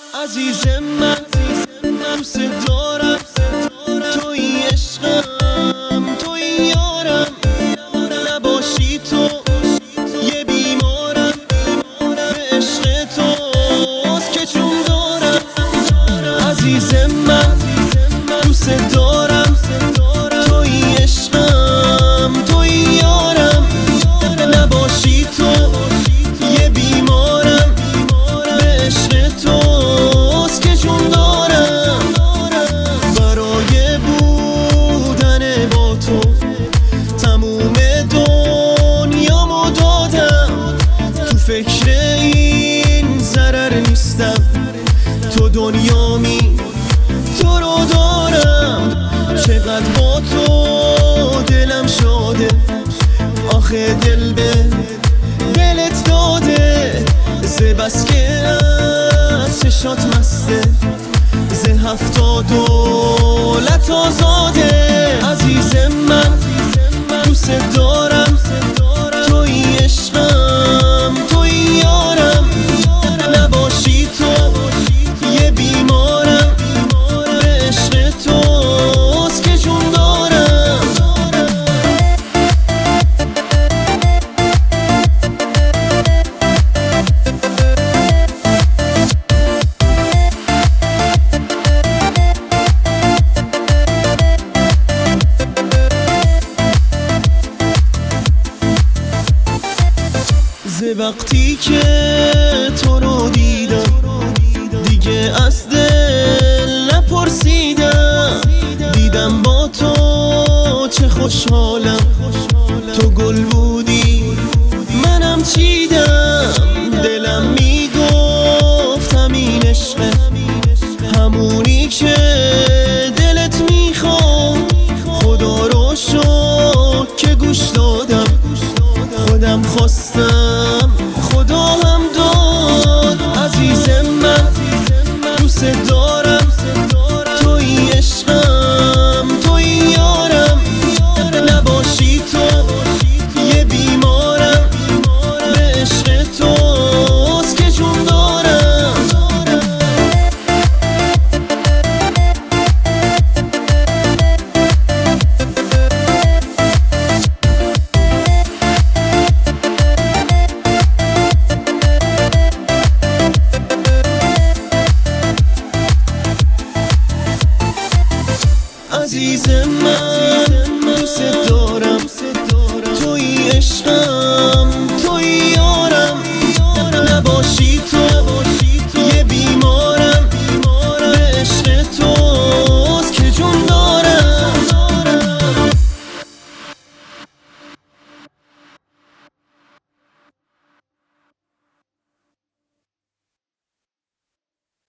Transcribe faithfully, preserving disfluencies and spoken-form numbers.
عزیز من دوست دارم، توی عشقم، توی یارم، نباشی تو یه بیمارم، به عشق توست که چون دارم. عزیز من دوست دارم، توی عشقم، توی یارم، نباشی تو یه بیمارم، به عشق توست که چون دارم. برای بودن با تو تموم دنیامو دادم، تو فکر این ضرر نیستم، تو دنیامی تو رو دارم. چقدر با تو دلم شاده، آخه دل به دلت داده، ز بس که از چشات مسته، ز هفتاد دولت آزاده.